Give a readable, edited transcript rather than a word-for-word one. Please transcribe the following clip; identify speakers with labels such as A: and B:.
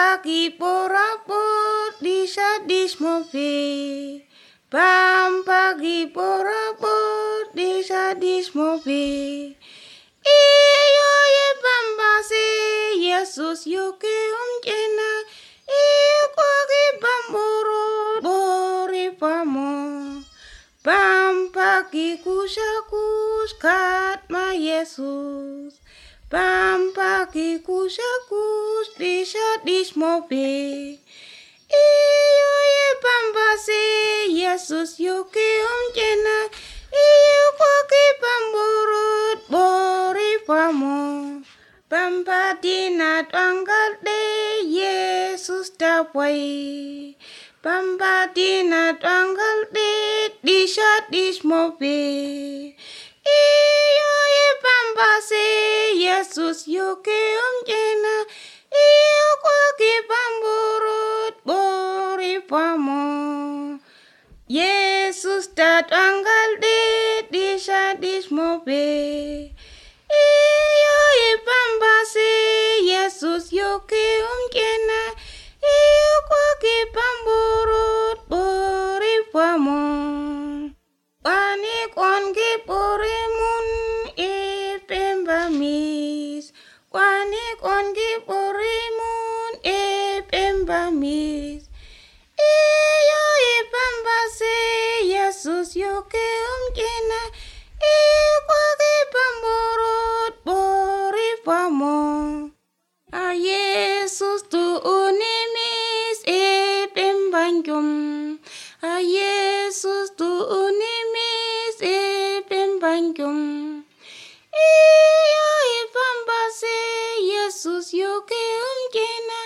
A: pagi porapot disadis mobe. Pagi porapot disadis mobe. Iyo ye bambase Yesus yoke jena. Iyo kogi bamboro bori pamo. Pagi kusakus katma Yesus. Pagi kusakus disadis mobe. Iyo ye bambase Yesus yoke jena. Iyo kogi bamborot bori pamo. Pampadina tanggal de Yesus dawai. Pampadina tanggal de disadis mobe. Iyo ye bambase Yesus yoke jena. Iyo kogi bamborot bori pamo. Yesus tanggal de disadis mobe. Iyo ye bambase Yesus yoke jena. Iyo kogi bamborot bori pamo. Panik onge poremun e pembamis. Panik onge poremun e pembamis. Iyo ye bambase Yesus yoke jena. Iyo kogi bamborot bori pamo. A Yesus tu unimis e pembanjum. A Yesus tu unimis e pembanjum. Iyo ye bambase Yesus yoke jena.